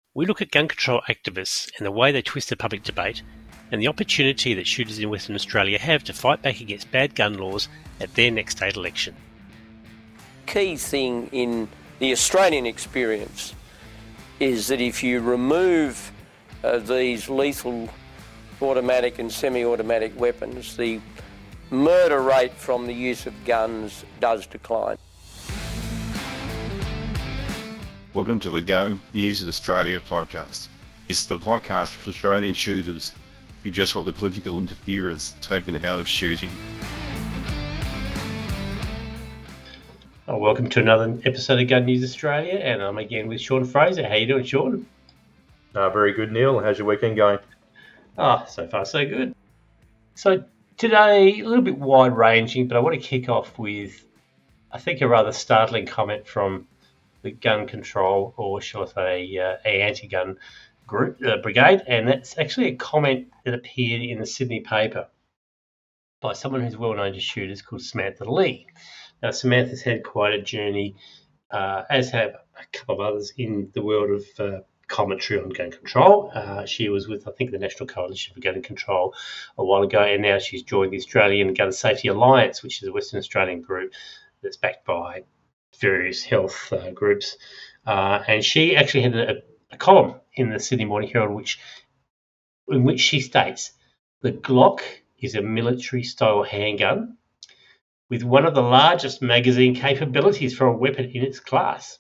We look at gun control activists and the way they twist the public debate and the opportunity that shooters in Western Australia have to fight back against bad gun laws at their next state election. Key thing in the Australian experience is that if you remove these lethal automatic and semi-automatic weapons, the murder rate from the use of guns does decline. Welcome to the Go News of Australia podcast. It's the podcast for Australian shooters who just want the political interference taken out of shooting. Welcome to another episode of Gun News Australia, and I'm again with Sean Fraser. How you doing, Sean? Very good, Neil. How's your weekend going? So far so good. So today, a little bit wide-ranging, but I want to kick off with, I think, a rather startling comment from the gun control, or shall I say, a anti-gun group, brigade, and that's actually a comment that appeared in the Sydney paper by someone who's well known to shooters called Samantha Lee. Now, Samantha's had quite a journey, as have a couple of others in the world of commentary on gun control. She was with, I think, the National Coalition for Gun Control a while ago, and now she's joined the Australian Gun Safety Alliance, which is a Western Australian group that's backed by various health groups. And she actually had a column in the Sydney Morning Herald in which she states the Glock is a military-style handgun with one of the largest magazine capabilities for a weapon in its class.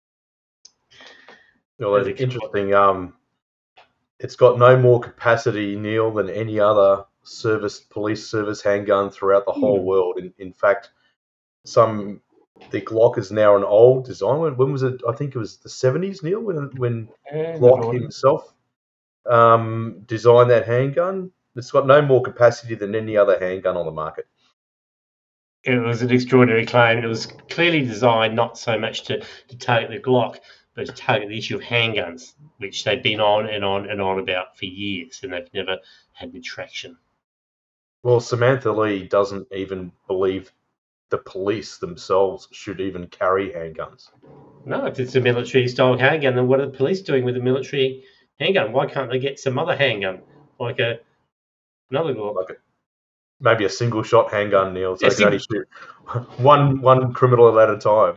Well, that's interesting. It's got no more capacity, Neil, than any other police service handgun throughout the whole world. In fact, the Glock is now an old design. When was it? I think it was the 70s, Neil, when Glock himself designed that handgun. It's got no more capacity than any other handgun on the market. It was an extraordinary claim. It was clearly designed not so much to target the Glock, but to target the issue of handguns, which they've been on and on and on about for years, and they've never had any traction. Well, Samantha Lee doesn't even believe the police themselves should even carry handguns. No, if it's a military-style handgun, then what are the police doing with a military handgun? Why can't they get some other handgun, like another Glock? Maybe a single-shot handgun, Neil, so they can only shoot one criminal at a time.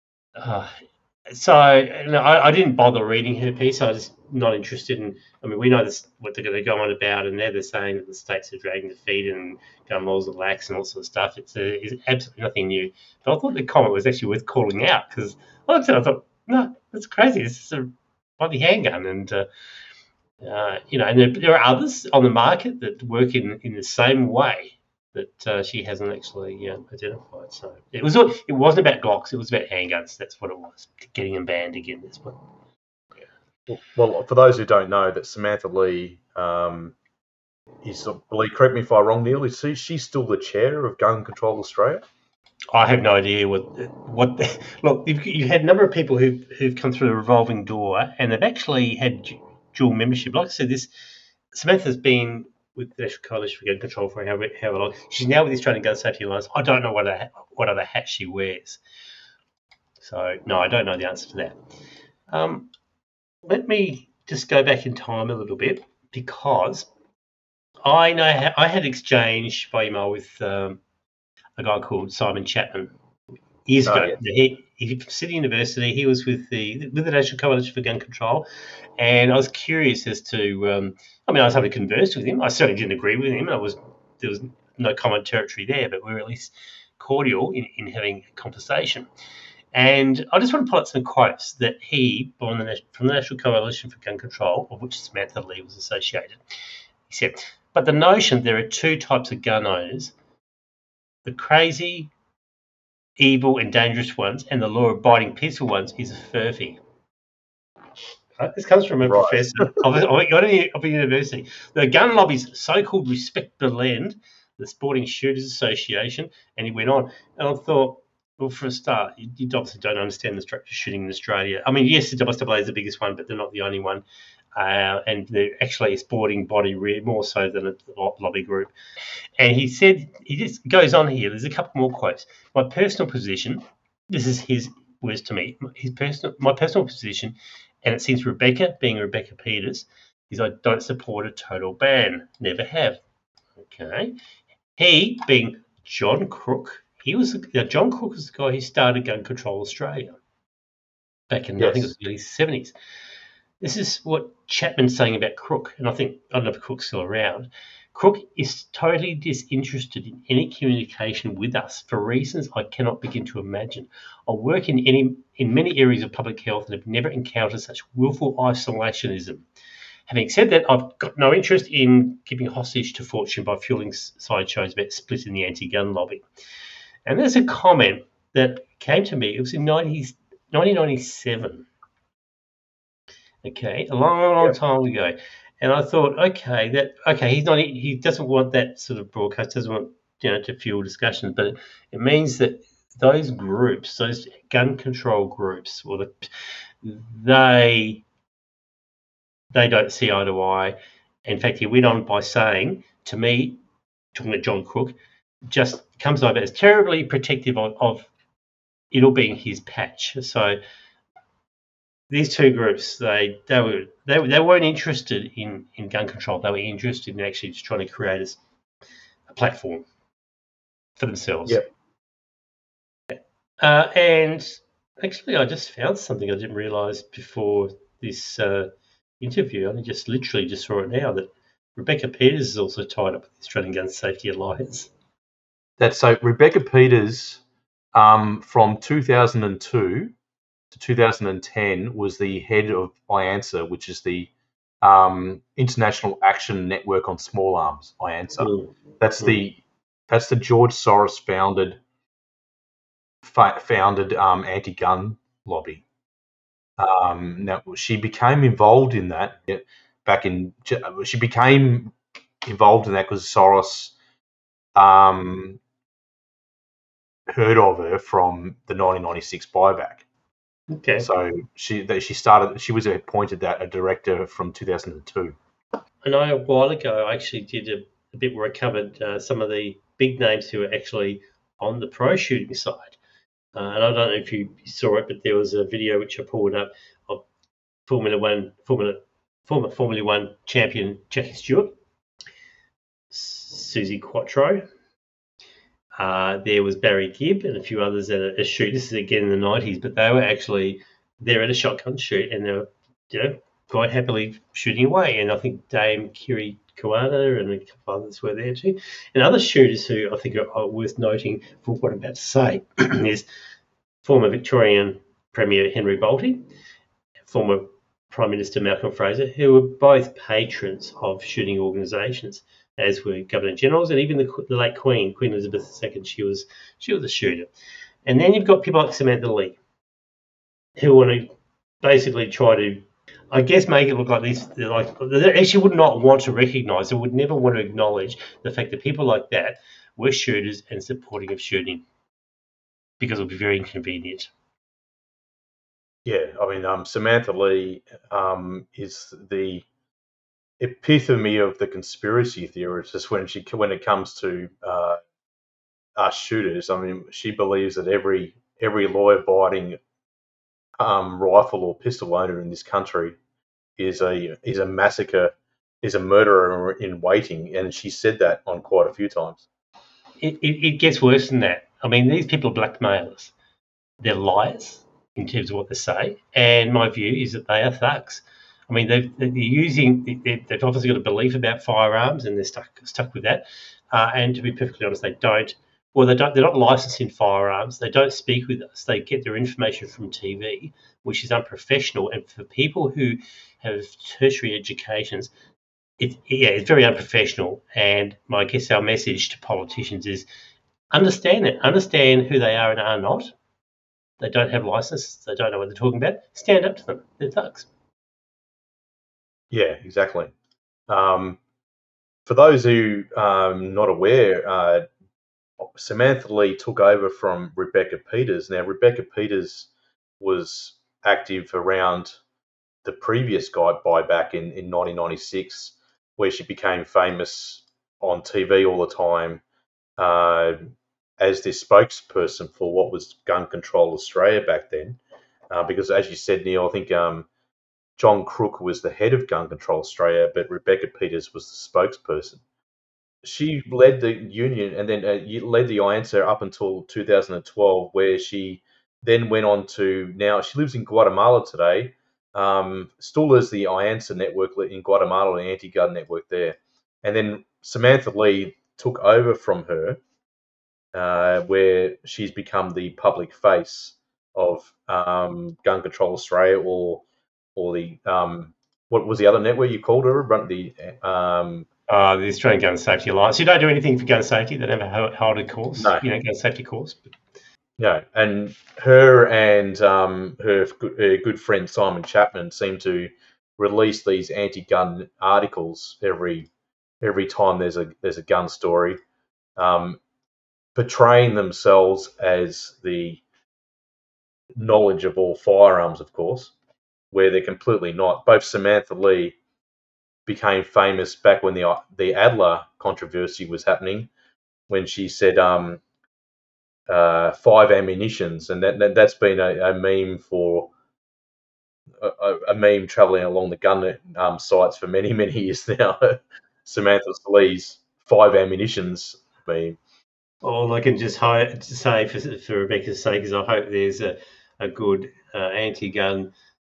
I didn't bother reading her piece. I was not interested in. I mean, we know this, what they're going to go on about, and they're saying that the states are dragging their feet and gun laws are lax and all sorts of stuff. It's absolutely nothing new. But I thought the comment was actually worth calling out because I thought, no, that's crazy. This is a bloody handgun, and and there are others on the market that work in the same way that she hasn't actually identified. So it wasn't about Glocks. It was about handguns. That's what it was. Getting them banned again. That's what. Yeah. Well, for those who don't know, that Samantha Lee is, I believe, correct me if I'm wrong, Neil, is she's still the chair of Gun Control Australia? I have no idea what. Look, you've had a number of people who've come through the revolving door, and they've actually had dual membership. Like I said, Samantha's been with the National Coalition for Gun Control for however long. She's now with the Australian Gun Safety Alliance. I don't know what other hat she wears. So, no, I don't know the answer to that. Let me just go back in time a little bit because I know I had exchange by email with a guy called Simon Chapman years ago. Yeah. He from Sydney University. He was with the National Coalition for Gun Control, and I was curious as to. I was having to converse with him. I certainly didn't agree with him. There was no common territory there, but we were at least cordial in having a conversation. And I just want to pull out some quotes that he, from the National Coalition for Gun Control, of which Samantha Lee was associated, he said, "But the notion there are two types of gun owners: the crazy, evil and dangerous ones, and the law-abiding, peaceful ones, is a furphy." This comes from a professor of a university. The gun lobby's so-called Respect Berlin, the Sporting Shooters Association, and he went on. And I thought, well, for a start, you obviously don't understand the structure of shooting in Australia. I mean, yes, the AAA is the biggest one, but they're not the only one. And they're actually a sporting body more so than a lobby group. And he said, he just goes on here. There's a couple more quotes. My personal position, this is his words to me, my personal position and it seems Rebecca, being Rebecca Peters, is I don't support a total ban. Never have. Okay. He, being John Crook, John Crook was the guy who started Gun Control Australia back in, I think it was the early 70s. This is what Chapman's saying about Crook, and I don't know if Crook's still around. Crook is totally disinterested in any communication with us for reasons I cannot begin to imagine. I work in many areas of public health and have never encountered such willful isolationism. Having said that, I've got no interest in giving hostage to fortune by fueling sideshows about splitting the anti-gun lobby. And there's a comment that came to me. It was in 1997. Okay, a long time ago. And I thought, he doesn't want that sort of broadcast, doesn't want to fuel discussions, but it means that those groups, those gun control groups, they don't see eye to eye. In fact, he went on by saying to me, talking about John Crook, just comes over as terribly protective of it all being his patch. So these two groups, they weren't interested in gun control. They were interested in actually just trying to create a platform for themselves. Yep. And actually, I just found something I didn't realise before this interview. I just literally saw it now that Rebecca Peters is also tied up with the Australian Gun Safety Alliance. That's so. Rebecca Peters, from 2002 to 2010, was the head of IANSA, which is the International Action Network on Small Arms. IANSA. That's the George Soros founded anti-gun lobby. Now she became involved in that She became involved in that because Soros heard of her from the 1996 buyback. Okay. So she was appointed a director from 2002. I know a while ago I actually did a bit where I covered some of the big names who were actually on the pro shooting side. And I don't know if you saw it, but there was a video which I pulled up of former Formula One champion Jackie Stewart, Susie Quattro. There was Barry Gibb and a few others at a shoot. This is again in the 90s, but they were actually there at a shotgun shoot, and they were quite happily shooting away. And I think Dame Kiri Kawana and a couple others were there too. And other shooters who I think are worth noting for what I'm about to say is former Victorian Premier Henry Bolte, former Prime Minister Malcolm Fraser, who were both patrons of shooting organisations, as were Governor Generals, and even the late Queen Elizabeth II. She was a shooter. And then you've got people like Samantha Lee, who want to basically try to, I guess, make it look like they actually would not want to recognise, or would never want to acknowledge the fact that people like that were shooters and supporting of shooting, because it would be very inconvenient. Yeah, I mean, Samantha Lee is the epitome of the conspiracy theorist when it comes to us shooters. I mean, she believes that every law-abiding rifle or pistol owner in this country is a massacre, is a murderer in waiting, and she said that on quite a few times. It gets worse than that. I mean, these people are blackmailers. They're liars in terms of what they say, and my view is that they are thugs. I mean, they've obviously got a belief about firearms, and they're stuck with that. And to be perfectly honest, they're not licensed in firearms. They don't speak with us. They get their information from TV, which is unprofessional. And for people who have tertiary educations, it's very unprofessional. And I guess our message to politicians is understand it. Understand who they are and are not. They don't have licenses. They don't know what they're talking about. Stand up to them. They're thugs. Yeah, exactly. For those who are not aware, Samantha Lee took over from Rebecca Peters. Now, Rebecca Peters was active around the previous buyback in 1996, where she became famous on TV all the time as this spokesperson for what was Gun Control Australia back then. Because, as you said, Neil, I think John Crook was the head of Gun Control Australia, but Rebecca Peters was the spokesperson. She led the union and then led the IANSA up until 2012, where she then went on to, now she lives in Guatemala today, still is the IANSA network in Guatemala, the anti-gun network there. And then Samantha Lee took over from her, where she's become the public face of Gun Control Australia, or the what was the other network you called her? The Australian Gun Safety Alliance. You don't do anything for gun safety. They never hold a course. No. Gun safety course. No, and her and her good friend Simon Chapman seem to release these anti-gun articles every time there's a gun story, portraying themselves as the knowledge of all firearms, of course, where they're completely not. Both Samantha Lee became famous back when the Adler controversy was happening, when she said 5 ammunitions, and that's been a meme for a meme traveling along the gun sites for many years now. Samantha Lee's 5 ammunitions meme. All I can just say for Rebecca's sake is I hope there's a good anti-gun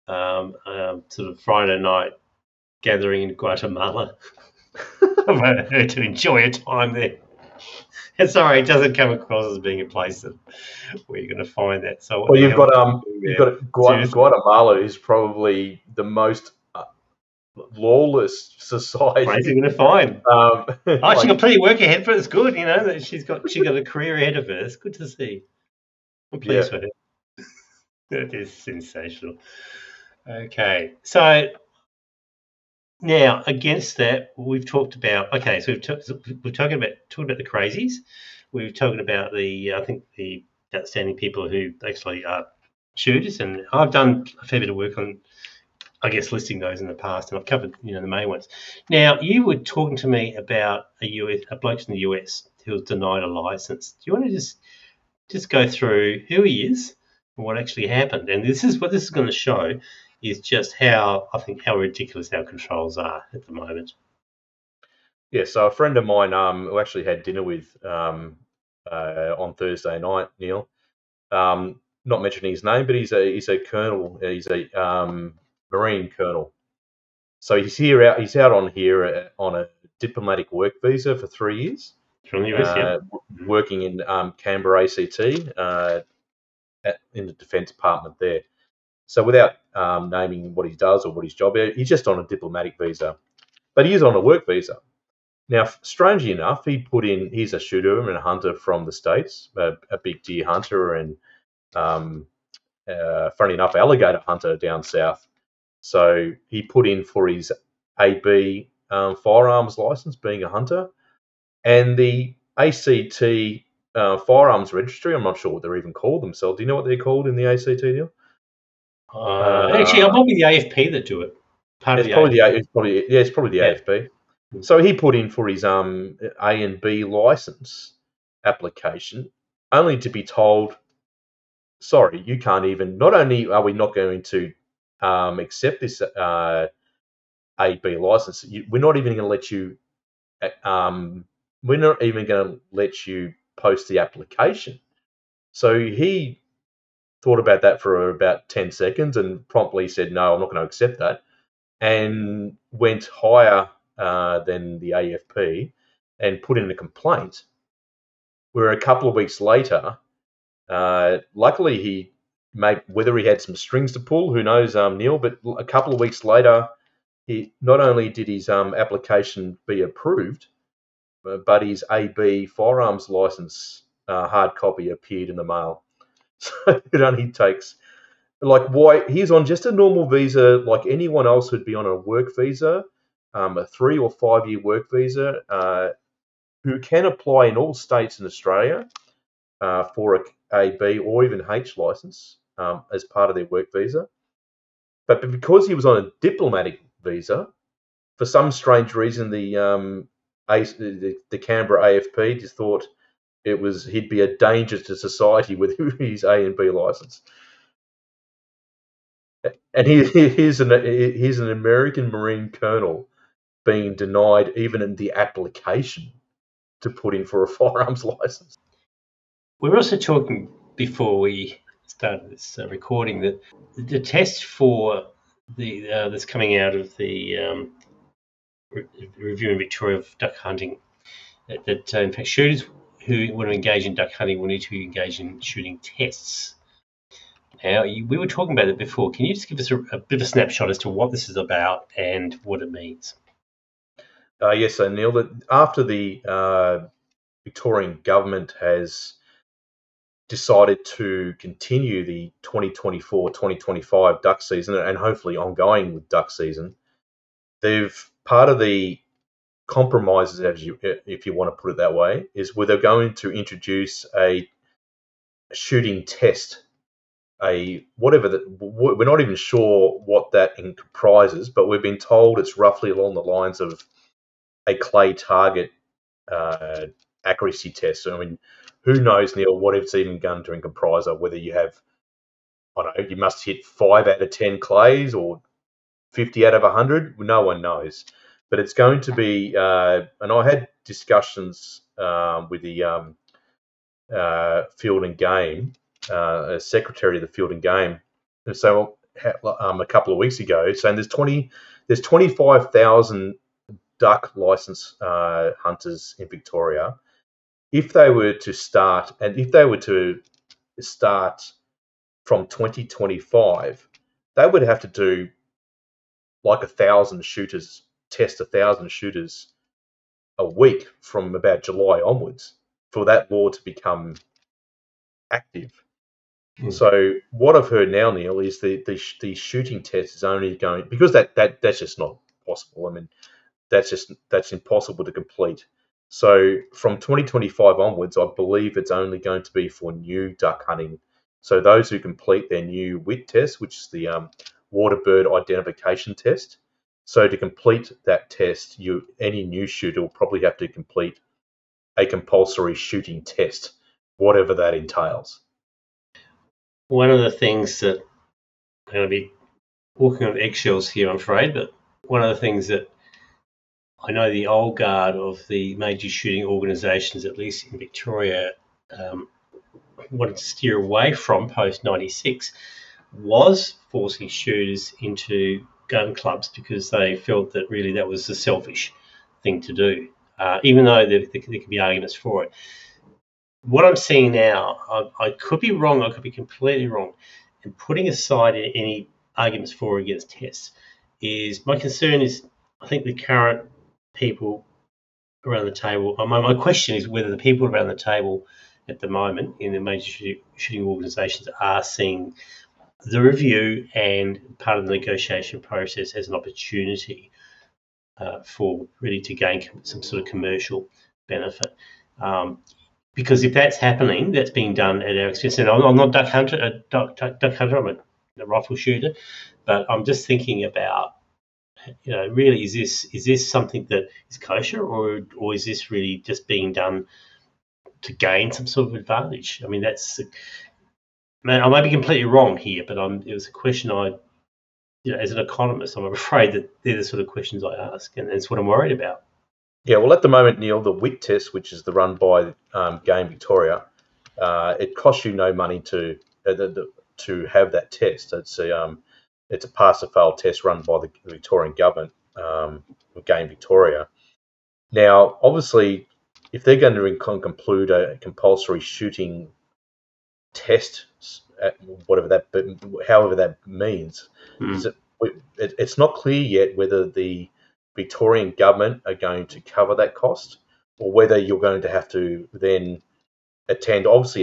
sort of Friday night gathering in Guatemala for her to enjoy a time there. And sorry, it doesn't come across as being a place where you're going to find that. So, well, you've got Guatemala is probably the most lawless society. What are you going to find? She got plenty of work ahead for her. It's good, that she's got a career ahead of her. It's good to see. I'm pleased with her. That is sensational. Okay, so now against that, we've talked about. Okay, so we've talked about the crazies. We've talked about the outstanding people who actually are shooters, and I've done a fair bit of work on, I guess, listing those in the past, and I've covered the main ones. Now, you were talking to me about a bloke in the US who was denied a license. Do you want to just go through who he is and what actually happened? And this is what this is going to show, is just how ridiculous our controls are at the moment. Yeah, so a friend of mine who actually had dinner with on Thursday night, Neil, not mentioning his name, but he's a colonel. He's a Marine colonel. So he's out on here on a diplomatic work visa for 3 years. From the US, working in Canberra ACT in the Defence Department there. So without naming what he does or what his job is, he's just on a diplomatic visa. But he is on a work visa. Now, strangely enough, he's a shooter and a hunter from the States, a big deer hunter and, funny enough, alligator hunter down south. So he put in for his AB firearms license, being a hunter, and the ACT firearms registry. I'm not sure what they're even called themselves. Do you know what they're called in the ACT deal? Actually, it might be the AFP that do it. It's probably the AFP. So he put in for his A and B license application, only to be told, sorry, you can't even. Not only are we not going to accept this A/B license, we're not even going to let you. We're not even going to let you post the application. So he thought about that for about 10 seconds and promptly said, no, I'm not going to accept that, and went higher than the AFP and put in a complaint. Where a couple of weeks later, luckily whether he had some strings to pull, who knows, Neil, but a couple of weeks later, he not only did his application be approved, but his AB firearms license hard copy appeared in the mail. So it only takes, why he's on just a normal visa like anyone else who'd be on a work visa, a 3 or 5 year work visa, who can apply in all states in Australia for a B or even H license as part of their work visa. But because he was on a diplomatic visa, for some strange reason, the Canberra AFP just thought he'd be a danger to society with his A and B license. And here's an American Marine colonel being denied even in the application to put in for a firearms license. We were also talking before we started this recording that the test for the that's coming out of the review in Victoria of duck hunting, that in fact shooters who want to engage in duck hunting will need to engage in shooting tests. Now, we were talking about it before. Can you just give us a bit of a snapshot as to what this is about and what it means? Yes, so Neil, that after the Victorian government has decided to continue the 2024-2025 duck season and hopefully ongoing with duck season, they've part of the compromises, if you want to put it that way, is where they're going to introduce a shooting test. We're not even sure what that comprises, but we've been told it's roughly along the lines of a clay target accuracy test. So, I mean, who knows, Neil, what it's even going to comprise of, whether you have, I don't know, you must hit 5 out of 10 clays or 50 out of 100. No one knows. But it's going to be, and I had discussions with the Field and Game, secretary of the Field and Game, so a couple of weeks ago, saying there's 25,000 duck license hunters in Victoria. If they were to start from 2025, they would have to do like 1,000 shooters, test 1,000 shooters a week from about July onwards for that law to become active. So what I've heard now, Neil, is the shooting test is only going, because that's just not possible. I mean, that's impossible to complete. So from 2025 onwards, I believe it's only going to be for new duck hunting. So those who complete their new WIT test, which is the water bird identification test. So to complete that test, any new shooter will probably have to complete a compulsory shooting test, whatever that entails. One of the things that I'm going to be walking on eggshells here, I'm afraid, but one of the things that I know the old guard of the major shooting organisations, at least in Victoria, wanted to steer away from post-96 was forcing shooters into gun clubs, because they felt that really that was a selfish thing to do, even though there could be arguments for it. What I'm seeing now, I could be wrong, I could be completely wrong, and putting aside any arguments for or against tests, is my concern is I think the current people around the table, my question is whether the people around the table at the moment in the major shooting organisations are seeing the review and part of the negotiation process as an opportunity for really to gain some sort of commercial benefit. Because if that's happening, that's being done at our expense. And I'm not duck hunter, I'm a rifle shooter, but I'm just thinking about, really, is this something that is kosher, or is this really just being done to gain some sort of advantage? I mean, I may be completely wrong here, but it was a question as an economist, I'm afraid that they're the sort of questions I ask, and it's what I'm worried about. Yeah, well, at the moment, Neil, the WIT test, which is run by Game Victoria, it costs you no money to have that test. It's a pass or fail test run by the Victorian government, Game Victoria. Now, obviously, if they're going to conclude a compulsory shooting test, however that means, it's not clear yet whether the Victorian government are going to cover that cost, or whether you're going to have to then attend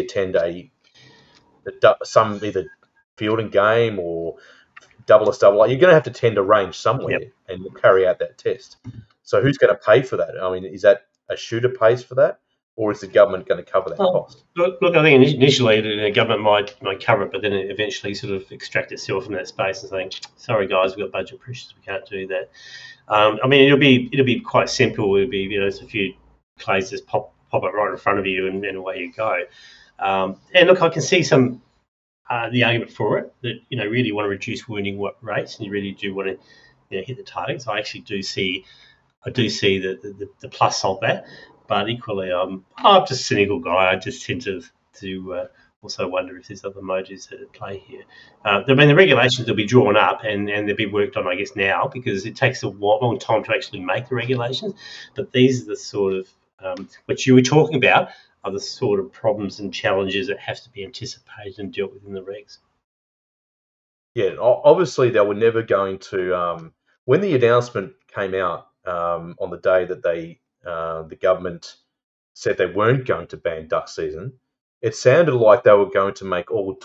some either Field and Game or double. You're going to have to attend a range somewhere and carry out that test. So who's going to pay for that? I mean, is that a shooter pays for that, or is the government going to cover that cost? Look, I think initially the government might cover it, but then it eventually sort of extract itself from that space and saying, "Sorry guys, we've got budget pressures, we can't do that." I mean, it'll be quite simple. It'll be it's a few clays just pop it right in front of you, and away you go. And look, I can see some the argument for it, that really want to reduce wounding rates, and you really do want to hit the targets. I do see the plus of that, but equally, I'm just a cynical guy. I just tend to also wonder if there's other motives at play here. The regulations will be drawn up and they'll be worked on, I guess, now, because it takes a long time to actually make the regulations. But these are the sort of what you were talking about are the sort of problems and challenges that have to be anticipated and dealt with in the regs. Yeah, obviously they were never going to. When the announcement came out on the day that the government said they weren't going to ban duck season, it sounded like they were going to make all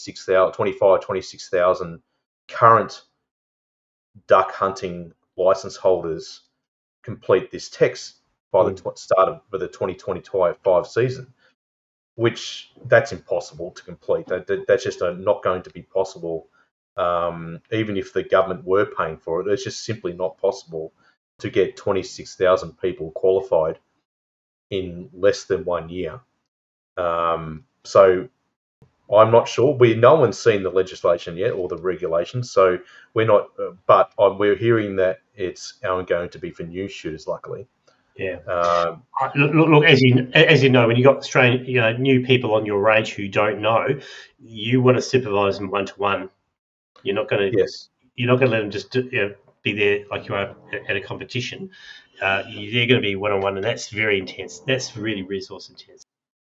26,000 current duck hunting license holders complete this text by the start of the 2025 season, which that's impossible to complete. That's just not going to be possible. Even if the government were paying for it, it's just simply not possible to get 26,000 people qualified in less than 1 year. So I'm not sure. No one's seen the legislation yet or the regulations, so we're not. But we're hearing that it's only going to be for new shooters, luckily. Yeah. Look, as you know, when you got new people on your range who don't know, you want to supervise them 1-to-1. You're not going to. Yes. You're not going to let them just be there like you are at a competition. They're going to be 1-on-1, and that's very intense. That's really resource intense.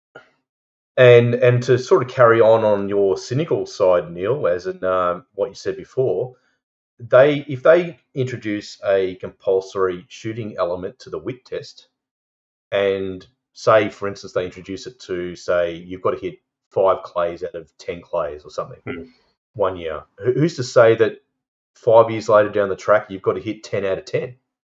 And to sort of carry on your cynical side, Neil, as in what you said before, if they introduce a compulsory shooting element to the WIT test, and say, for instance, they introduce it to, say, you've got to hit 5 clays out of 10 clays or something 1 year. Who's to say that 5 years later down the track, you've got to hit 10 out of 10?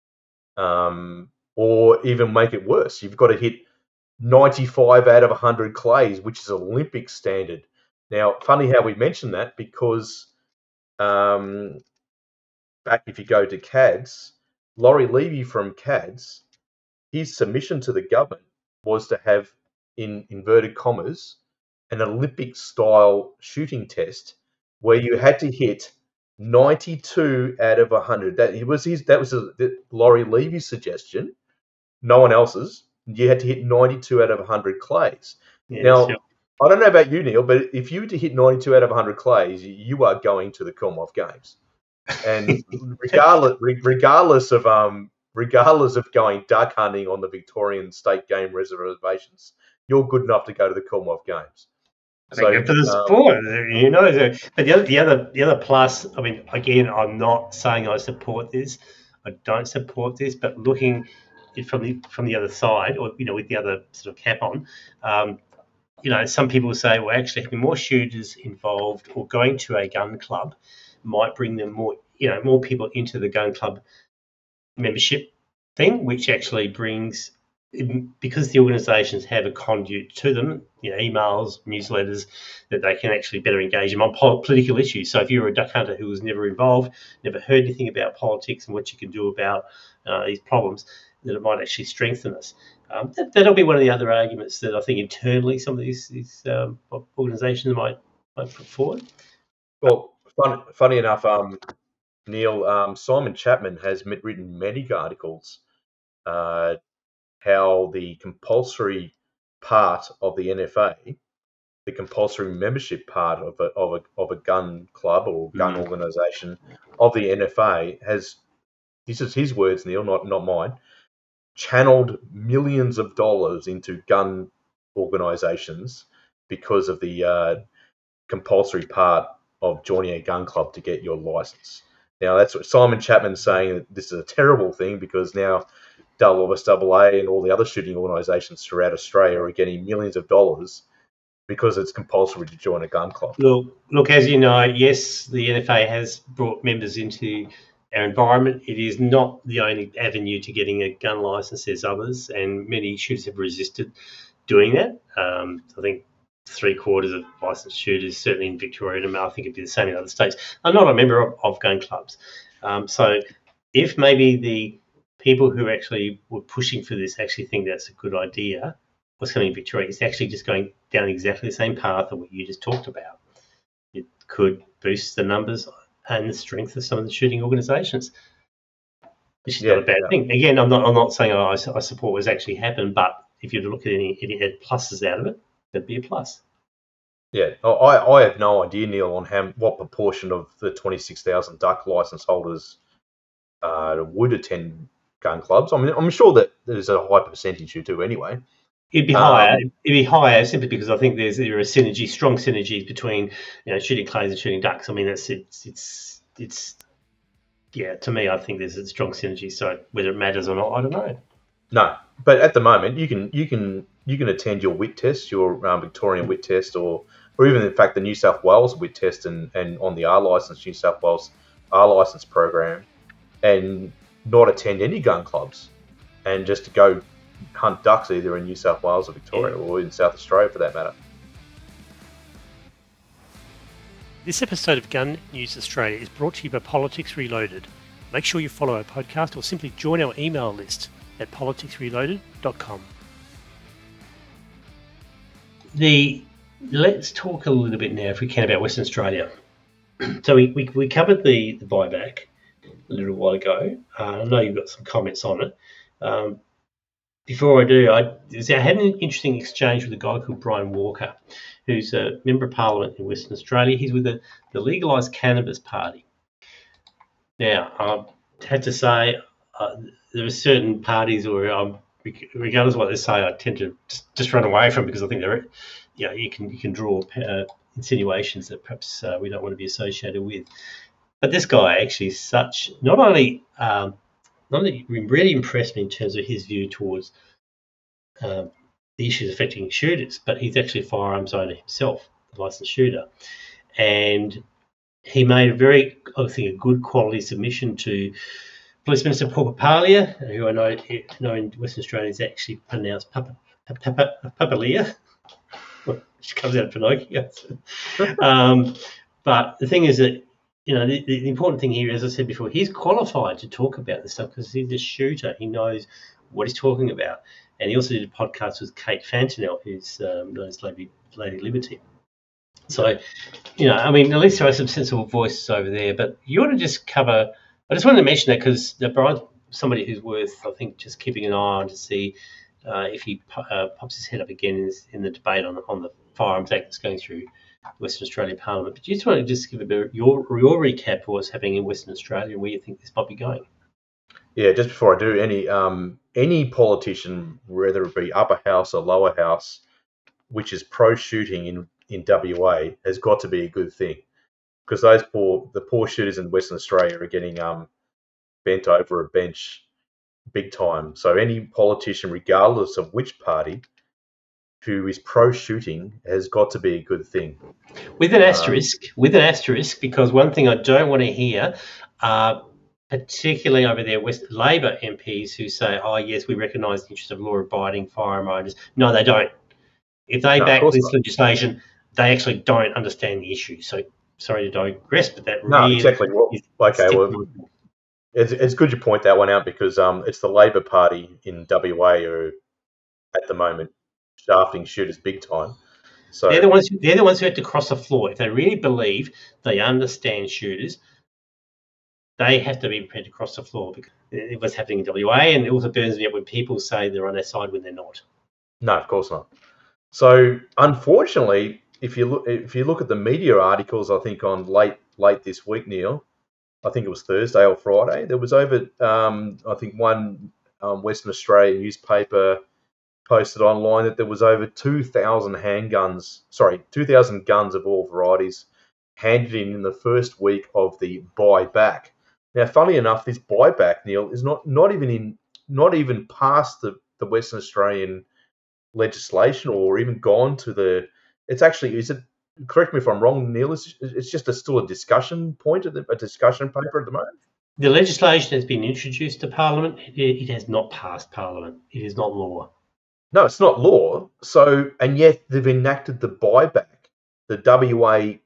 Or even make it worse, you've got to hit 95 out of 100 clays, which is Olympic standard. Now, funny how we mentioned that, because back if you go to CADS, Laurie Levy from CADS, his submission to the government was to have, in inverted commas, an Olympic-style shooting test where you had to hit 92 out of 100. That was Laurie Levy's suggestion, no one else's. You had to hit 92 out of 100 clays. Yeah, now, sure. I don't know about you, Neil, but if you were to hit 92 out of 100 clays, you are going to the Commonwealth Games. And regardless of going duck hunting on the Victorian state game reservations, you're good enough to go to the Commonwealth Games. For the sport, but the other plus. I mean, again, I'm not saying I support this. I don't support this, but looking from the other side, or with the other sort of cap on, some people say, well, actually having more shooters involved or going to a gun club might bring them more people into the gun club membership thing, which actually brings, because the organisations have a conduit to them, emails, newsletters, that they can actually better engage them on political issues. So if you're a duck hunter who was never involved, never heard anything about politics and what you can do about these problems, that it might actually strengthen us. That'll be one of the other arguments that I think internally some of these organisations might put forward. Well, funny enough, Neil, Simon Chapman has written many articles how the compulsory part of the NFA, the compulsory membership part of a gun club or gun organisation of the NFA has, this is his words, Neil, not mine, channeled millions of dollars into gun organisations because of the compulsory part of joining a gun club to get your license. Now, that's what Simon Chapman's saying, that this is a terrible thing, because now AAA and all the other shooting organisations throughout Australia are getting millions of dollars because it's compulsory to join a gun club. Look, as you know, yes, the NFA has brought members into our environment. It is not the only avenue to getting a gun licence. There's others, and many shooters have resisted doing that. I think 3/4 of licensed shooters, certainly in Victoria, and I think it'd be the same in other states, are not a member of gun clubs. So if maybe the people who actually were pushing for this actually think that's a good idea, what's coming in Victoria is actually just going down exactly the same path of what you just talked about. could boost the numbers and the strength of some of the shooting organisations. Which is not a bad thing. Again, I'm not saying I support what's actually happened, but if you look at any pluses out of it, that'd be a plus. Yeah, I have no idea, Neil, on what proportion of the 26,000 duck licence holders would attend gun clubs. I mean, I'm sure that there's a high percentage who do anyway. It'd be higher. It'd be higher simply because I think there are strong synergies between shooting clays and shooting ducks. I mean, it's yeah. To me, I think there's a strong synergy. So whether it matters or not, I don't know. No, but at the moment, you can attend your WIT test, your Victorian WIT test, or even in fact the New South Wales WIT test, and on the R licence, New South Wales R licence program, and not attend any gun clubs, and just to go hunt ducks either in New South Wales or Victoria or in South Australia for that matter. This episode of Gun News Australia is brought to you by Politics Reloaded. Make sure you follow our podcast or simply join our email list at politicsreloaded.com. Let's talk a little bit now, if we can, about Western Australia. So we covered the buyback a little while ago. I know you've got some comments on it. Before I do, I had an interesting exchange with a guy called Brian Walker, who's a Member of Parliament in Western Australia. He's with the Legalised Cannabis Party. Now, I have to say, there are certain parties where, regardless of what they say, I tend to just run away from, because I think they're, you can draw insinuations that perhaps we don't want to be associated with. But this guy actually is not only really impressed me in terms of his view towards the issues affecting shooters, but he's actually a firearms owner himself, a licensed shooter. And he made I think, a good quality submission to Police Minister Paul Papalia, who I know in Western Australia is actually pronounced Papalia, which comes out of Pinocchio. But the thing is that, the important thing here, as I said before, he's qualified to talk about this stuff because he's a shooter. He knows what he's talking about. And he also did a podcast with Kate Fantanel, who's known as Lady Liberty. So, at least there are some sensible voices over there. But you want to just cover, I just wanted to mention that because Brian's somebody who's worth, I think, just keeping an eye on to see if he pops his head up again in the debate on the Firearms Act that's going through Western Australia Parliament. But you just want to just give a bit of your recap of what's happening in Western Australia and where you think this might be going. Yeah, just before I do, any politician, whether it be upper house or lower house, which is pro-shooting in WA, has got to be a good thing, because the poor shooters in Western Australia are getting bent over a bench big time. So any politician, regardless of which party, who is pro-shooting has got to be a good thing. With an asterisk, because one thing I don't want to hear are particularly over there Labor MPs who say, oh, yes, we recognise the interest of law-abiding firearm owners. No, they don't. If they back this legislation, they actually don't understand the issue. So sorry to digress, but that really exactly. It's good you point that one out, because it's the Labor Party in WA who, at the moment, shafting shooters big time. So they're the ones who have to cross the floor. If they really believe they understand shooters, they have to be prepared to cross the floor, because it was happening in WA, and it also burns me up when people say they're on their side when they're not. No, of course not. So unfortunately, if you look at the media articles, I think on late this week, Neil, I think it was Thursday or Friday, there was over I think one Western Australian newspaper posted online that there was over 2,000 guns of all varieties handed in the first week of the buyback. Now, funnily enough, this buyback, Neil, is not even past the Western Australian legislation, or even gone to the. It's actually, is it? Correct me if I'm wrong, Neil. It's just still a discussion point, a discussion paper at the moment. The legislation has been introduced to Parliament. It has not passed Parliament. It is not law. No, it's not law. So, and yet they've enacted the buyback, the WA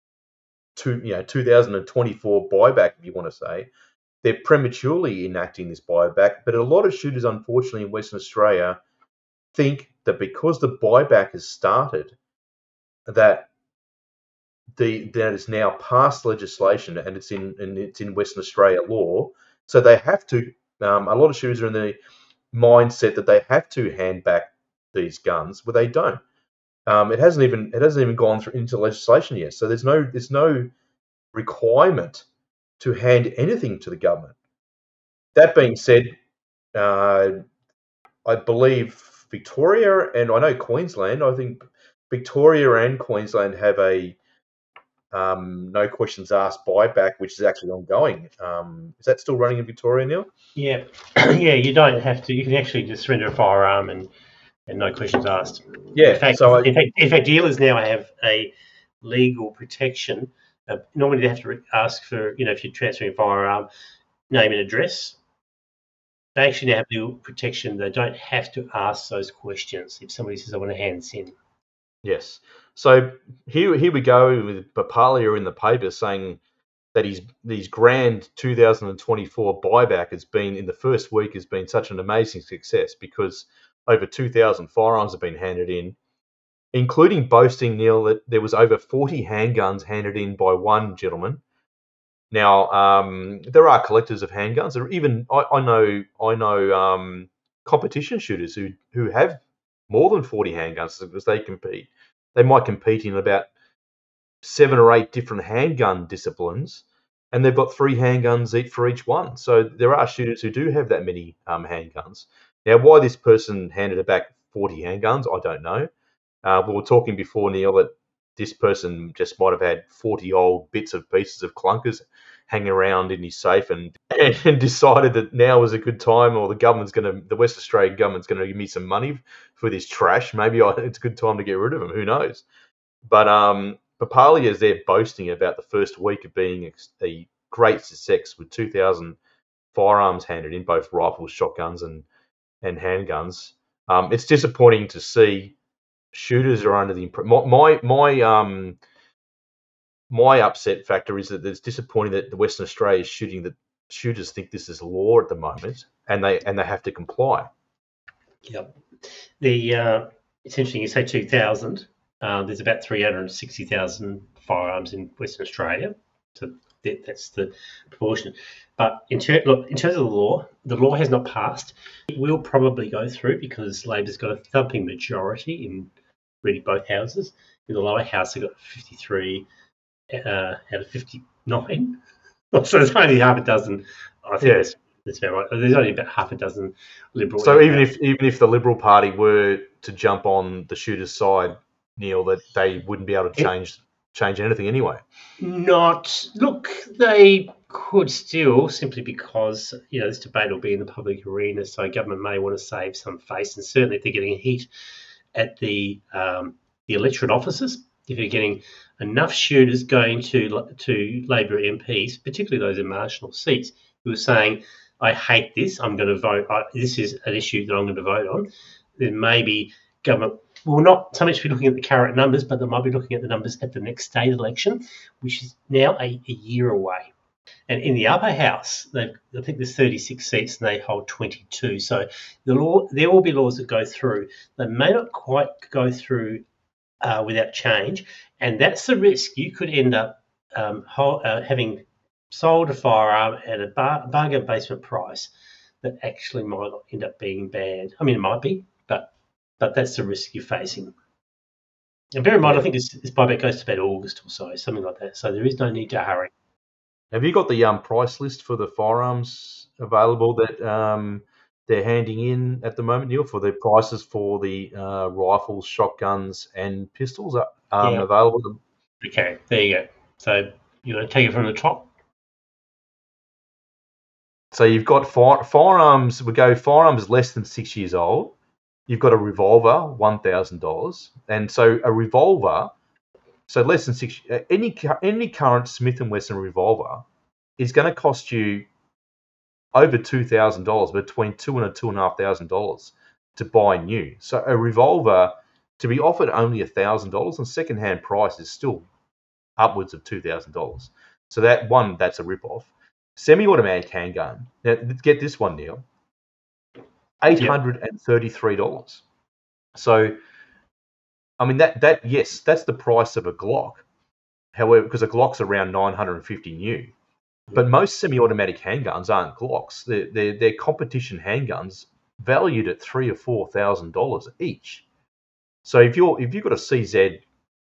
2024 buyback, if you want to say. They're prematurely enacting this buyback, but a lot of shooters, unfortunately, in Western Australia think that because the buyback has started, that that is now passed legislation, and it's in Western Australia law. So they have to. A lot of shooters are in the mindset that they have to hand back these guns, but they don't. It hasn't even gone through into legislation yet. So there's no requirement to hand anything to the government. That being said, I believe Victoria and I know Queensland. I think Victoria and Queensland have a no questions asked buyback, which is actually ongoing. Is that still running in Victoria, Neil? Yeah, yeah. You don't have to. You can actually just surrender a firearm and no questions asked. Yeah. In fact, dealers now have a legal protection. Normally, they have to ask for, if you're transferring a firearm, name and address. They actually now have legal protection. They don't have to ask those questions if somebody says, "I want to hand this in." Yes. So here we go with Papalia in the paper saying that his grand 2024 buyback has been, in the first week, has been such an amazing success because over 2,000 firearms have been handed in, including boasting, Neil, that there was over 40 handguns handed in by one gentleman. Now, there are collectors of handguns. Or even I know competition shooters who have more than 40 handguns because they compete. They might compete in about 7 or 8 different handgun disciplines, and they've got 3 handguns for each one. So there are shooters who do have that many handguns. Now, why this person handed back 40 handguns, I don't know. We were talking before, Neil, that this person just might have had 40 old bits of pieces of clunkers hanging around in his safe and decided that now was a good time, or the West Australian government's going to give me some money for this trash. Maybe it's a good time to get rid of them. Who knows? But Papalia is there boasting about the first week of being a great success with 2,000 firearms handed in, both rifles, shotguns, and handguns. It's disappointing to see shooters are under the my upset factor is that it's disappointing that the Western Australia is shooting that shooters think this is law at the moment, and they have to comply. Yep. It's interesting you say 2,000. There's about 360,000 firearms in Western Australia, so that's the proportion. But in terms of the law has not passed. It will probably go through because Labor's got a thumping majority in really both houses. In the lower house, they've got 53 out of 59. So there's only half a dozen. I think that's about right. There's only about half a dozen Liberal. So even if the Liberal Party were to jump on the shooters' side, Neil, that they wouldn't be able to change anything anyway. They could still, simply because this debate will be in the public arena, so government may want to save some face, and certainly if they're getting heat at the electorate offices, if you're getting enough shooters going to Labor MPs, particularly those in marginal seats, who are saying, "I hate this. I'm going to vote. This is an issue that I'm going to vote on," then maybe government will not so much be looking at the current numbers, but they might be looking at the numbers at the next state election, which is now a year away. And in the upper house, I think there's 36 seats and they hold 22. So there will be laws that go through. They may not quite go through without change, and that's the risk. You could end up having sold a firearm at a bargain basement price that actually might not end up being banned. I mean, it might be, but that's the risk you're facing. And bear in mind, I think this buyback goes to about August or so, something like that. So there is no need to hurry. Have you got the price list for the firearms available that they're handing in at the moment, Neil, for the prices for the rifles, shotguns, and pistols available? Okay, there you go. So you want to take it from the top? So you've got firearms. We go firearms less than 6 years old. You've got a revolver, $1,000, and so a revolver. So less than 6. Any current Smith & Wesson revolver is going to cost you over $2,000, between $2,000 and $2,500 to buy new. So a revolver to be offered only $1,000, and second-hand price is still upwards of $2,000. So that's a rip-off. Semi-automatic handgun. Now get this one, Neil. $833. So, I mean that's the price of a Glock. However, because a Glock's around 950 new, but most semi-automatic handguns aren't Glocks. They're competition handguns valued at $3,000 or $4,000 each. So if you've got a CZ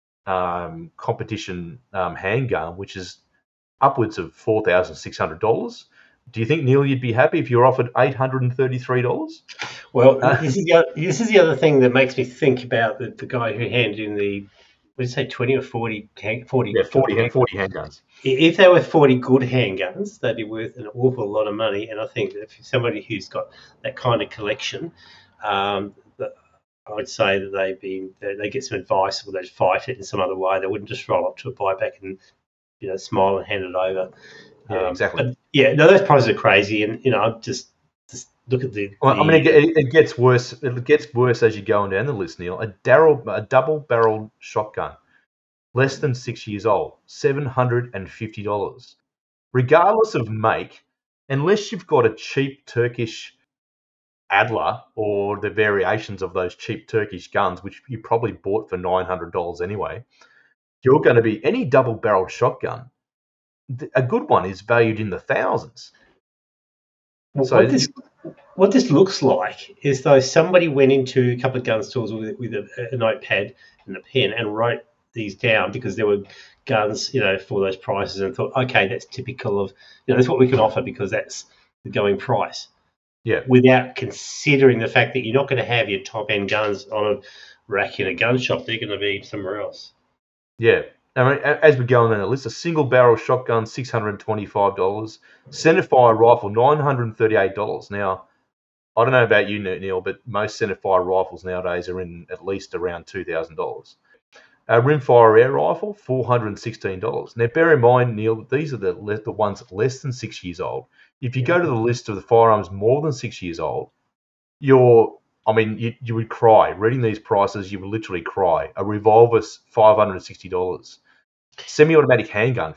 competition handgun, which is upwards of $4,600, do you think, Neil, you'd be happy if you were offered $833? Well, this is the other thing that makes me think about the guy who handed in the, what did you say, 20 or 40? 40 handguns. If they were 40 good handguns, they'd be worth an awful lot of money. And I think that for somebody who's got that kind of collection, that I would say that they get some advice, or they'd fight it in some other way. They wouldn't just roll up to a buyback and smile and hand it over. Yeah, exactly. But yeah, no, those prices are crazy, and just look at the. I mean, it gets worse. It gets worse as you're going down the list, Neil. A double-barreled shotgun, less than 6 years old, $750. Regardless of make, unless you've got a cheap Turkish Adler or the variations of those cheap Turkish guns, which you probably bought for $900 anyway, you're going to be any double-barreled shotgun. A good one is valued in the thousands. Well, so what this looks like is though somebody went into a couple of gun stores with a notepad and a pen and wrote these down because there were guns, for those prices, and thought, okay, that's typical of, that's what we can offer because that's the going price. Yeah. Without considering the fact that you're not going to have your top end guns on a rack in a gun shop, they're going to be somewhere else. Yeah. I mean, as we go on down the list, a single barrel shotgun, $625. Centerfire rifle, $938. Now, I don't know about you, Neil, but most centerfire rifles nowadays are in at least around $2,000. A rimfire air rifle, $416. Now, bear in mind, Neil, that these are the ones less than 6 years old. If you go to the list of the firearms more than 6 years old, you would cry. Reading these prices, you would literally cry. A revolver, $560. Semi-automatic handgun,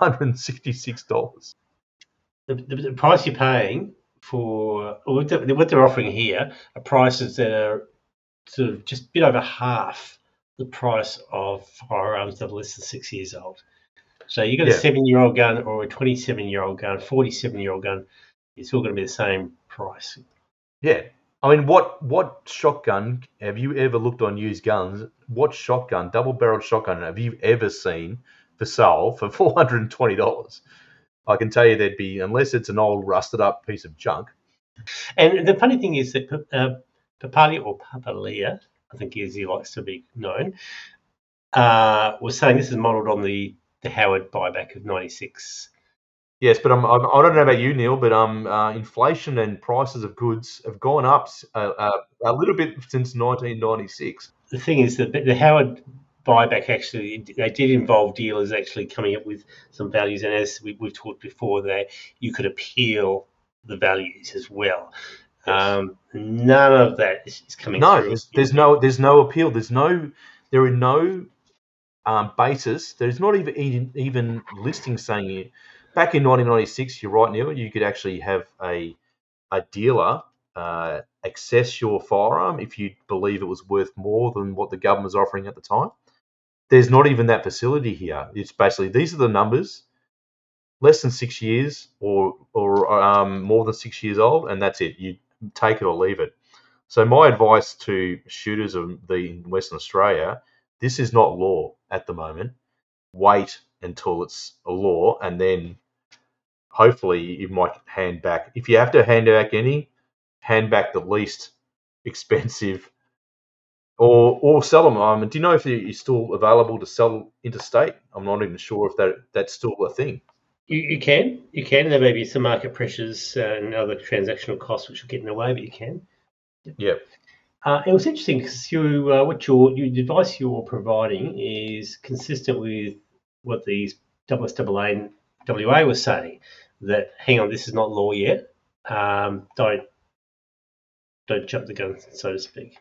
$466. The price you're paying for what they're offering here are prices that are sort of just a bit over half the price of firearms that are less than 6 years old. So you've got a 7-year-old gun or a 27-year-old gun, 47-year-old gun, it's all going to be the same price. Yeah. I mean, what shotgun have you ever looked on used guns? What shotgun, double-barreled shotgun, have you ever seen for sale for $420? I can tell you there'd be, unless it's an old rusted-up piece of junk. And the funny thing is that Papalia, I think as he likes to be known, was saying this is modelled on the Howard buyback of 96. Yes, but I don't know about you, Neil, but inflation and prices of goods have gone up a little bit since 1996. The thing is that the Howard buyback actually, they did involve dealers actually coming up with some values, and as we've talked before, that you could appeal the values as well. Yes. None of that is coming through. No, there's no appeal. There are no basis. There's not even listing saying it. Back in 1996, you're right, Neil, you could actually have a dealer access your firearm if you believe it was worth more than what the government was offering at the time. There's not even that facility here. It's basically, these are the numbers, less than 6 years or more than 6 years old, and that's it. You take it or leave it. So my advice to shooters in Western Australia, this is not law at the moment. Wait until it's a law, and then hopefully you might hand back. If you have to hand back the least expensive, or sell them. Do you know if you're still available to sell interstate? I'm not even sure if that's still a thing. You can. There may be some market pressures and other transactional costs which will get in the way, but you can. Yeah. It was interesting because the advice you're providing is consistent with what these SSAA and WA was saying, that hang on, this is not law yet. Don't jump the gun, so to speak.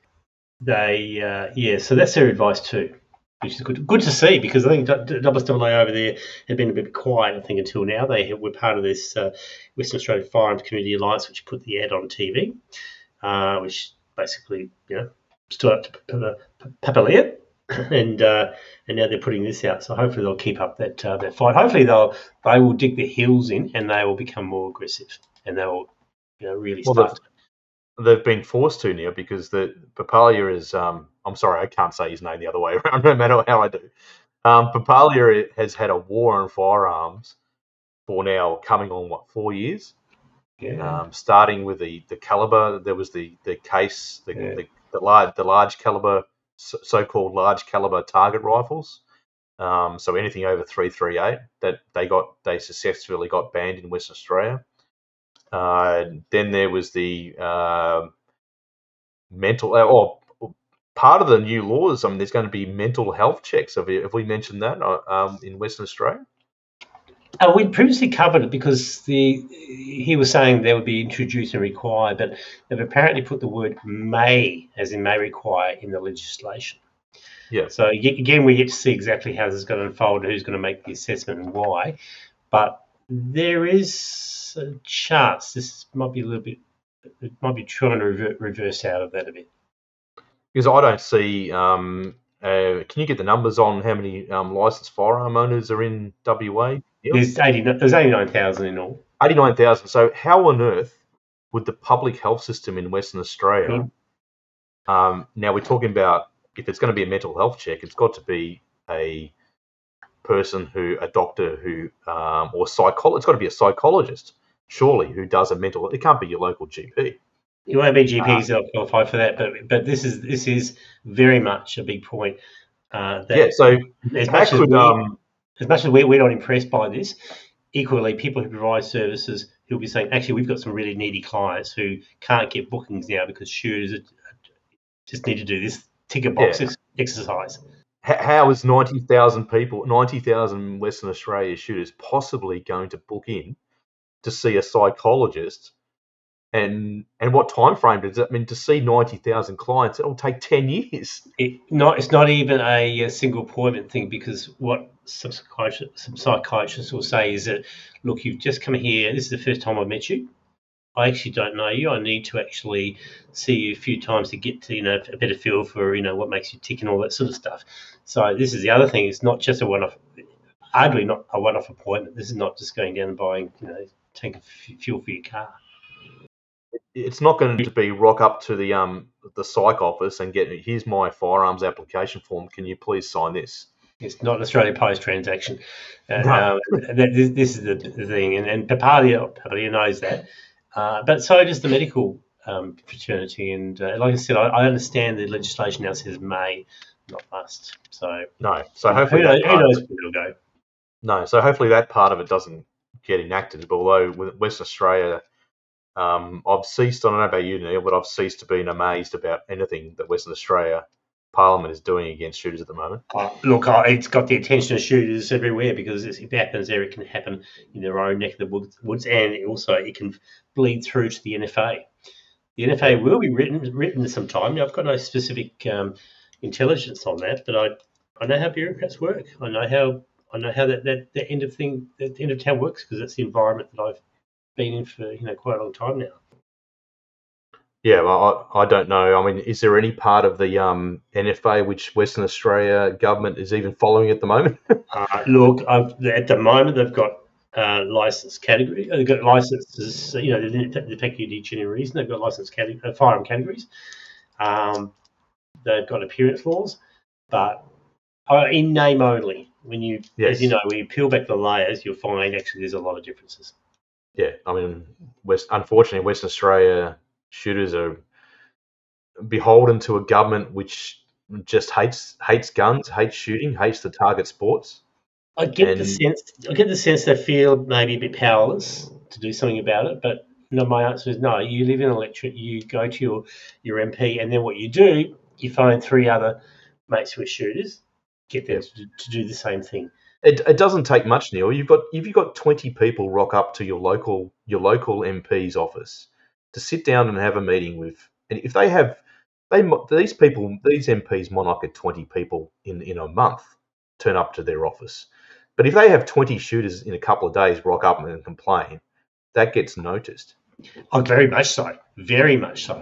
So that's their advice too, which is good to see, because I think SSAA over there had been a bit quiet, I think, until now. They were part of this Western Australian Firearms Community Alliance, which put the ad on TV, which basically, stood up to Papalia. and now they're putting this out. So hopefully they'll keep up that fight. Hopefully they will dig their heels in and they will become more aggressive and they will really start. They've been forced to now because the Papalia is. I'm sorry, I can't say his name the other way around, no matter how I do. Papalia has had a war on firearms for now coming on 4 years. Yeah. Starting with the caliber, there was the case, the large caliber, so-called large caliber target rifles. So anything over 338 that they successfully got banned in Western Australia. Then there was the mental part of the new laws. I mean, there's going to be mental health checks. Have we mentioned that in Western Australia? We previously covered it because he was saying they would be introduced and required, but they've apparently put the word may, as in may require, in the legislation. Yeah. So again, we get to see exactly how this is going to unfold, who's going to make the assessment and why. But there is a chance this might be it might be trying to reverse out of that a bit. Because I don't see. Can you get the numbers on how many licensed firearm owners are in WA? There's 89,000 in all. 89,000. So how on earth would the public health system in Western Australia? Now we're talking about if it's going to be a mental health check, it's got to be a doctor who, or psychologist. It's got to be a psychologist, surely, who does a mental. It can't be your local GP. You won't be GPs that qualify for that, but this is very much a big point. So as much as we're not impressed by this, equally people who provide services who'll be saying, actually, we've got some really needy clients who can't get bookings now because shooters just need to do this ticker box exercise. How is 90,000 Western Australia shooters possibly going to book in to see a psychologist? And what time frame does that mean to see 90,000 clients? It'll take 10 years. It's not even a single appointment thing, because what some psychiatrists will say is that, look, you've just come here. This is the first time I've met you. I actually don't know you. I need to actually see you a few times to get to a better feel for what makes you tick and all that sort of stuff. So this is the other thing. It's not just a one-off, arguably not a one-off appointment. This is not just going down and buying tank of fuel for your car. It's not going to be rock up to the psych office and get, here's my firearms application form. Can you please sign this? It's not an Australia Post transaction. This is the thing, and Papalia knows that. But so does the medical fraternity. And like I said, I understand the legislation now says may, not must. So no. So hopefully who knows where it'll go. No. So hopefully that part of it doesn't get enacted. But although with Western Australia, I've ceased. I don't know about you, Neil, but I've ceased to be amazed about anything that Western Australia Parliament is doing against shooters at the moment. Look, it's got the attention of shooters everywhere, because if it happens there, it can happen in their own neck of the woods, and also it can bleed through to the NFA. The NFA will be written sometime. I've got no specific intelligence on that, but I know how bureaucrats work. I know how that end of town works, because that's the environment that I've been in for quite a long time now. Yeah, well, I don't know. I mean, is there any part of the NFA which Western Australia government is even following at the moment? Look, at the moment they've got licensed category. They've got licenses. The fact you need genuine reason. They've got licensed firearm categories. They've got appearance laws, but in name only. As you know, when you peel back the layers, you'll find actually there's a lot of differences. Yeah, I mean, unfortunately, Western Australia shooters are beholden to a government which just hates guns, hates shooting, hates the target sports. I get the sense they feel maybe a bit powerless to do something about it, but no. My answer is no. You live in an electorate. You go to your MP, and then what you do, you find 3 other mates who are shooters, get them to do the same thing. It doesn't take much, Neil. You've got 20 people rock up to your local MP's office to sit down and have a meeting with, and if these MPs might not get 20 people in a month turn up to their office, but if they have 20 shooters in a couple of days rock up and complain, that gets noticed. Oh, very much so. Very much so.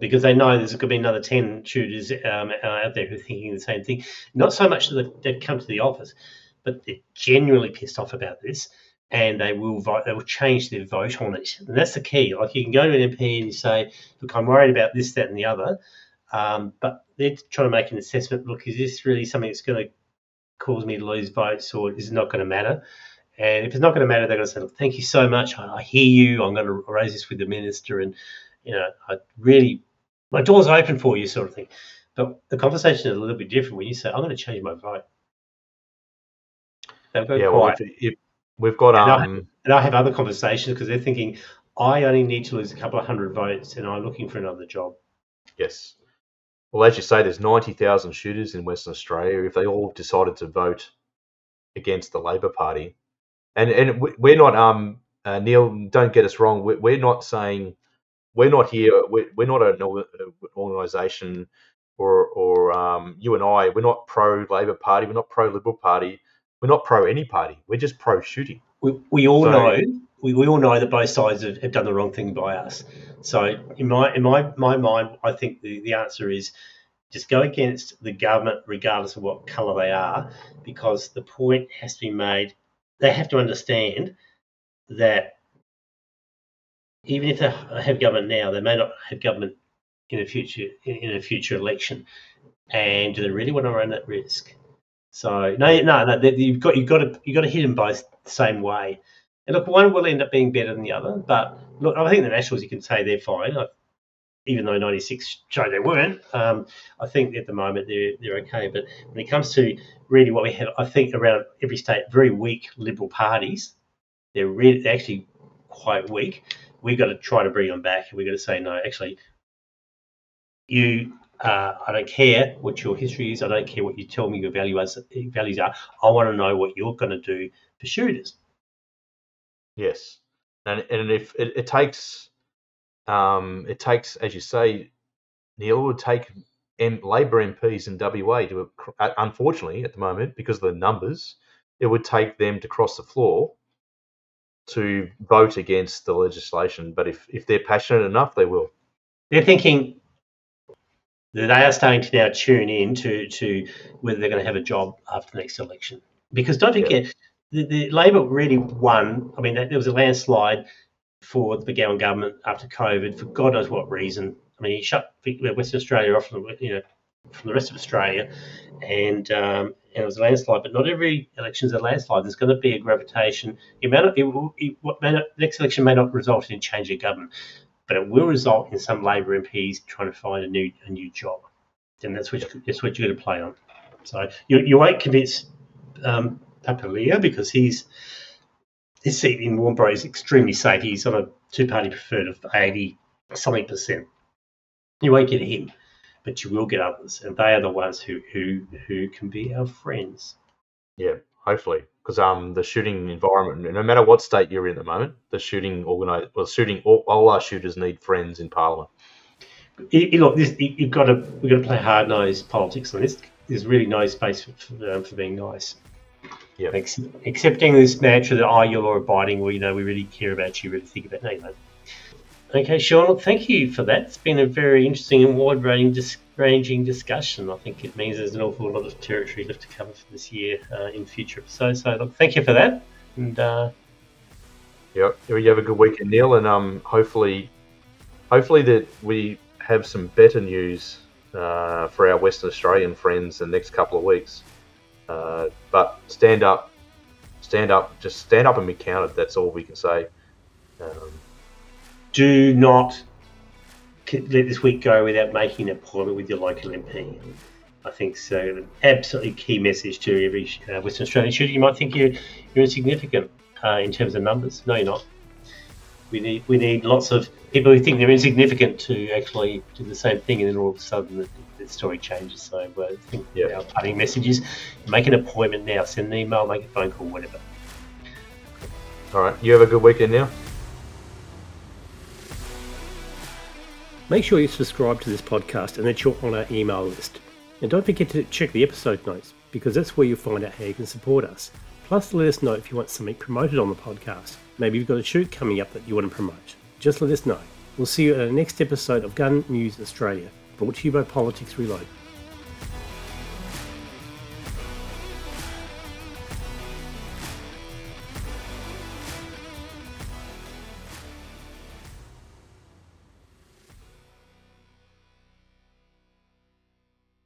because they know there's going to be another 10 shooters out there who are thinking the same thing. Not so much that they've come to the office, but they're genuinely pissed off about this, and they will vote. They will change their vote on it, and that's the key. Like, you can go to an MP and you say, "Look, I'm worried about this, that, and the other," but they're trying to make an assessment. Look, is this really something that's going to cause me to lose votes, or is it not going to matter? And if it's not going to matter, they're going to say, "Look, thank you so much. I hear you. I'm going to raise this with the minister, and I really, my door's open for you," sort of thing. But the conversation is a little bit different when you say, "I'm going to change my vote." They'll go quiet. Well, if we've got and I have other conversations because they're thinking, I only need to lose a couple of hundred votes, and I'm looking for another job. Yes. Well, as you say, there's 90,000 shooters in Western Australia. If they all decided to vote against the Labor Party, and we're not, Neil, don't get us wrong. We're not saying, we're not here. We're not an organisation, or you and I. We're not pro Labor Party. We're not pro Liberal Party. We're not pro any party. We're just pro shooting. We all know. We all know that both sides have done the wrong thing by us. So in my mind, I think the answer is just go against the government regardless of what colour they are, because the point has to be made. They have to understand that even if they have government now, they may not have government in a future election. And do they really want to run that risk? So no, you've got to hit them both the same way. And look, one will end up being better than the other. But look, I think the Nationals, you can say they're fine, even though 96 showed they weren't. I think at the moment they're okay. But when it comes to really what we have, I think around every state, very weak Liberal parties. They're actually quite weak. We've got to try to bring them back, and we've got to say, no, actually, I don't care what your history is. I don't care what you tell me your values are. I want to know what you're going to do for shooters. Yes, and if it takes, as you say, Neil, it would take Labor MPs in WA to, unfortunately, at the moment, because of the numbers, it would take them to cross the floor to vote against the legislation. But if they're passionate enough, they will. They're thinking. They are starting to now tune in to whether they're going to have a job after the next election. Because don't forget, the Labor really won. I mean, there was a landslide for the McGowan government after COVID for God knows what reason. I mean, he shut Western Australia off from the rest of Australia, and it was a landslide. But not every election is a landslide. There's going to be a gravitation. The next election may not result in changing government, but it will result in some Labor MPs trying to find a new job, and that's what you're going to play on. So you won't convince Papalia, because his seat in Warnbro is extremely safe. He's on a two-party preferred of 80-something%. You won't get him, but you will get others, and they are the ones who can be our friends. Yeah, hopefully. Because the shooting environment, no matter what state you're in at the moment, all our shooters need friends in Parliament. Look, we've got to play hard-nosed politics on this. There's really no space for being nice. Yeah. Accepting this mantra that you're law-abiding, we really care about you, really think about. No, you don't. Okay, Sean, look, thank you for that. It's been a very interesting and wide-ranging discussion. I think it means there's an awful lot of territory left to cover for this year in future episodes. So, look, thank you for that. And you have a good weekend, Neil, and hopefully that we have some better news for our Western Australian friends in the next couple of weeks. But stand up, just stand up and be counted. That's all we can say. Do not let this week go without making an appointment with your local MP. I think so. An absolutely key message to every Western Australian shooter. You might think you're insignificant in terms of numbers. No, you're not. We need lots of people who think they're insignificant to actually do the same thing, and then all of a sudden the story changes. So I think our parting message is make an appointment now. Send an email, make a phone call, whatever. All right. You have a good weekend now. Make sure you subscribe to this podcast and that you're on our email list. And don't forget to check the episode notes, because that's where you'll find out how you can support us. Plus, let us know if you want something promoted on the podcast. Maybe you've got a shoot coming up that you want to promote. Just let us know. We'll see you at the next episode of Gun News Australia, brought to you by Politics Reloaded.